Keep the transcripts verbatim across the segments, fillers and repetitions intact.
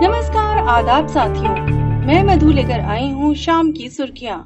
नमस्कार, आदाब साथियों, मैं मधु लेकर आई हूँ शाम की सुर्खियाँ।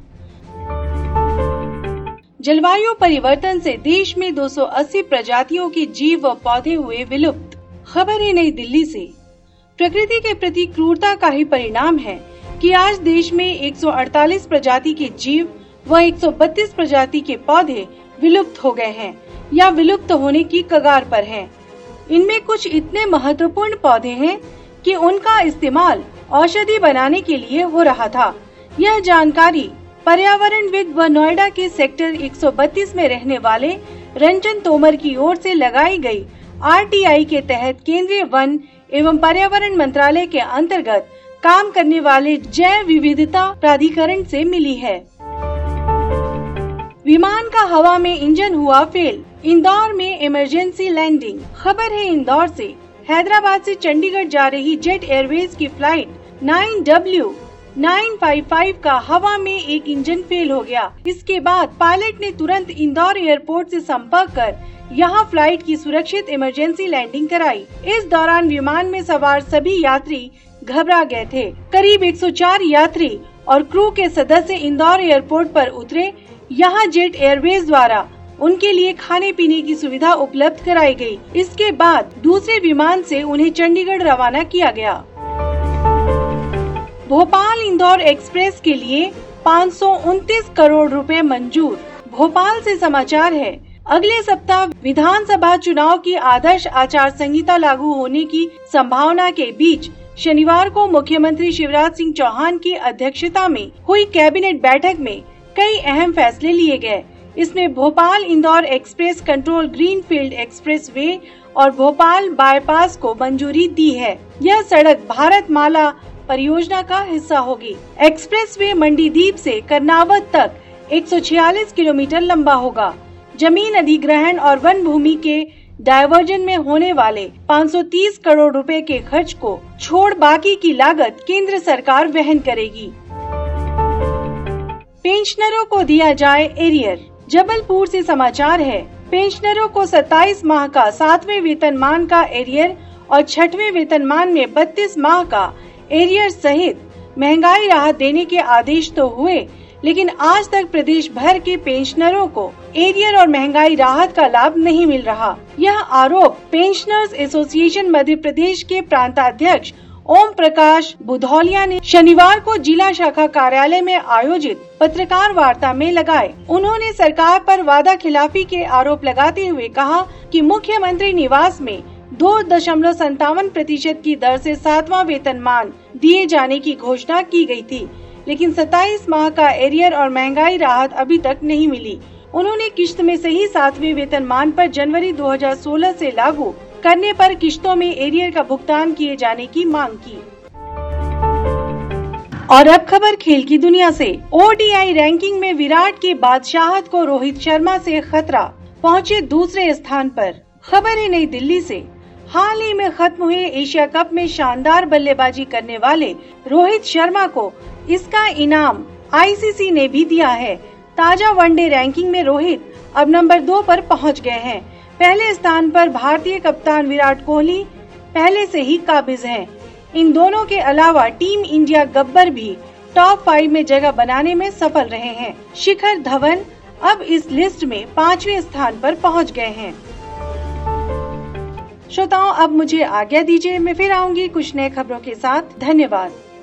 जलवायु परिवर्तन से देश में दो सौ अस्सी प्रजातियों के जीव व पौधे हुए विलुप्त। खबर है नई दिल्ली से। प्रकृति के प्रति क्रूरता का ही परिणाम है कि आज देश में एक सौ अड़तालीस प्रजाति के जीव व एक सौ बत्तीस प्रजाति के पौधे विलुप्त हो गए हैं या विलुप्त होने की कगार पर हैं। इनमें कुछ इतने महत्वपूर्ण पौधे हैं कि उनका इस्तेमाल औषधि बनाने के लिए हो रहा था। यह जानकारी पर्यावरणविद व नोएडा के सेक्टर एक सौ बत्तीस में रहने वाले रंजन तोमर की ओर से लगाई गई आर टी आई के तहत केंद्रीय वन एवं पर्यावरण मंत्रालय के अंतर्गत काम करने वाले जैव विविधता प्राधिकरण से मिली है। विमान का हवा में इंजन हुआ फेल, इंदौर में इमरजेंसी लैंडिंग। खबर है इंदौर से। हैदराबाद से चंडीगढ़ जा रही जेट एयरवेज की flight nine W nine five five का हवा में एक इंजन फेल हो गया। इसके बाद पायलट ने तुरंत इंदौर एयरपोर्ट से संपर्क कर यहां फ्लाइट की सुरक्षित इमरजेंसी लैंडिंग कराई। इस दौरान विमान में सवार सभी यात्री घबरा गए थे। करीब एक सौ चार यात्री और क्रू के सदस्य इंदौर एयरपोर्ट पर उतरे। यहाँ जेट एयरवेज द्वारा उनके लिए खाने पीने की सुविधा उपलब्ध कराई गई। इसके बाद दूसरे विमान से उन्हें चंडीगढ़ रवाना किया गया। भोपाल इंदौर एक्सप्रेस के लिए पाँच सौ उनतीस करोड़ रुपए मंजूर। भोपाल से समाचार है। अगले सप्ताह विधानसभा चुनाव की आदर्श आचार संहिता लागू होने की संभावना के बीच शनिवार को मुख्यमंत्री शिवराज सिंह चौहान की अध्यक्षता में हुई कैबिनेट बैठक में कई अहम फैसले लिए गए। इसमें Bhopal Indore express control greenfield expressway और भोपाल बाईपास को मंजूरी दी है। यह सड़क भारत माला परियोजना का हिस्सा होगी। एक्सप्रेस वे मंडीदीप से कर्नावत तक एक सौ छियालीस किलोमीटर लंबा होगा। जमीन अधिग्रहण और वन भूमि के डायवर्जन में होने वाले पाँच सौ तीस करोड़ रुपए के खर्च को छोड़ बाकी की लागत केंद्र सरकार वहन करेगी। पेंशनरों को दिया जाए एरियर। जबलपुर से समाचार है। पेंशनरों को सत्ताईस माह का सातवें वेतनमान का एरियर और छठवें वेतनमान में बत्तीस माह का एरियर सहित महंगाई राहत देने के आदेश तो हुए, लेकिन आज तक प्रदेश भर के पेंशनरों को एरियर और महंगाई राहत का लाभ नहीं मिल रहा। यह आरोप पेंशनर्स एसोसिएशन मध्य प्रदेश के प्रांताध्यक्ष ओम प्रकाश बुधौलिया ने शनिवार को जिला शाखा कार्यालय में आयोजित पत्रकार वार्ता में लगाए। उन्होंने सरकार पर वादा खिलाफी के आरोप लगाते हुए कहा कि मुख्यमंत्री निवास में दो दशमलव संतावन प्रतिशत की दर से सातवां वेतनमान दिए जाने की घोषणा की गई थी, लेकिन सत्ताईस माह का एरियर और महंगाई राहत अभी तक नहीं मिली। उन्होंने किश्त में सही सातवें वेतनमान पर जनवरी दो हज़ार सोलह से लागू करने पर किश्तों में एरियर का भुगतान किए जाने की मांग की। और अब खबर खेल की दुनिया से। ओ डी आई रैंकिंग में विराट की बादशाहत को रोहित शर्मा से खतरा, पहुंचे दूसरे स्थान पर। खबर है नई दिल्ली से। हाल ही में खत्म हुए एशिया कप में शानदार बल्लेबाजी करने वाले रोहित शर्मा को इसका इनाम आई सी सी ने भी दिया है। ताजा वनडे रैंकिंग में रोहित अब नंबर दो पर पहुंच गए हैं। पहले स्थान पर भारतीय कप्तान विराट कोहली पहले से ही काबिज हैं। इन दोनों के अलावा टीम इंडिया गब्बर भी टॉप फाइव में जगह बनाने में सफल रहे हैं। शिखर धवन अब इस लिस्ट में पांचवें स्थान पर पहुंच गए हैं। श्रोताओं, अब मुझे आज्ञा दीजिए। मैं फिर आऊंगी कुछ नए खबरों के साथ। धन्यवाद।